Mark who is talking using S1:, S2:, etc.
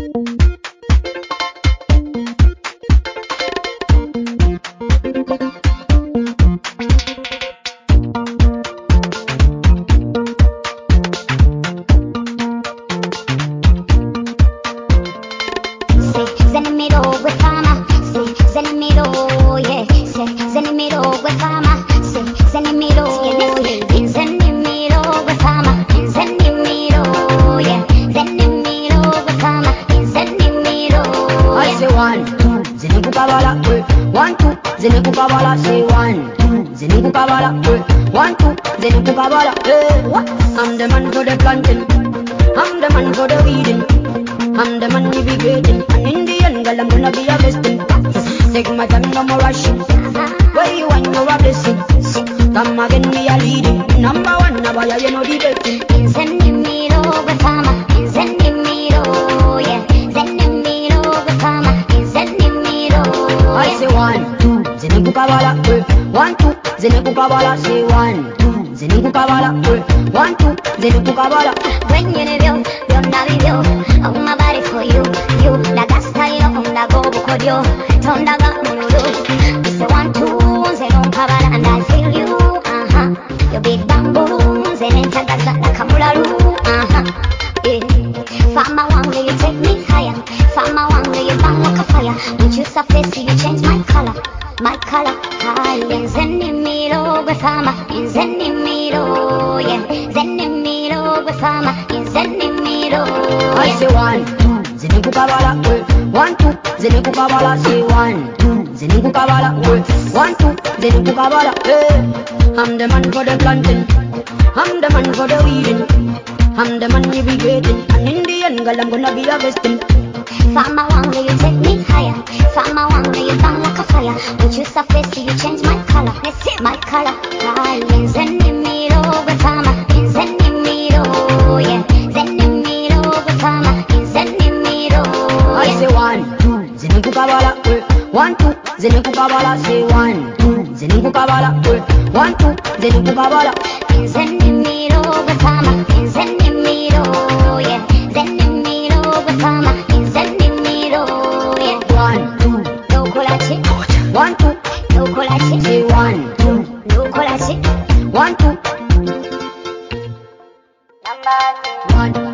S1: Zinukukabala, say 1, 2, Zinukukabala, 1, 2, Zinukukabala, what? I'm the man for the planting, I'm the man for the weeding, I'm the man navigating, and in the end, girl, I'm gonna be harvesting. Take my time, no more rushing, where you want, you're a blessing. Come again, me a leading, number one, now I you know the betting.
S2: Zenimiro, Gafama, Zenimiro, yeah, Zenimiro, Gafama, Zenimiro.
S1: I say 1, 2, Zinukukabala, 1, 2, Zinukukabala, say 1, 2, Zinukukabala, 1, 2, Zinukukabala.
S2: When you know you're not you, oh my body for you, la gasta yo, la go bukodio, tonda ga mululu. I say 1, 2, Zinukukabala, and I feel you, your big bamboo, Zenentagaza, la kamulalu, yeah. Fama one day you take me higher, Fama one day you burn like a fire. When you surface, you change my color, high. Zenimiro, Gafama, Zenimiro, yeah, Zenimiro, Gafama, Zenimiro.
S1: I say 1, 2, Zinukukabala, 1, 2, Zinukukabala, say 1, 2, Zinukukabala, 1, 2, Zinukukabala, I'm the man for the planting, I'm the man for the weeding, I'm the man navigating, and in the end, girl, I'm gonna be harvesting.
S2: Fama one day you take me higher, Fama one day you burn like a fire. When you surface, you change my color, high. Zenimiro, Gafama, Zenimiro, yeah, Zenimiro, Gafama, Zenimiro.
S1: I say 1, 2, Zinukukabala, 1, 2, Zinukukabala, say 1, 2, Zinukukabala, 1, 2, Zinukukabala.
S2: Zenimiro, Gafama, Zenimiro, yeah, Zenimiro, Gafama, Zenimiro, yeah.
S1: 1, 2,
S2: No kolache,
S1: 1, 2,
S2: no kolache,
S1: say 1, 2,
S2: no kolache.
S1: 1, 2,
S2: Number
S1: 1.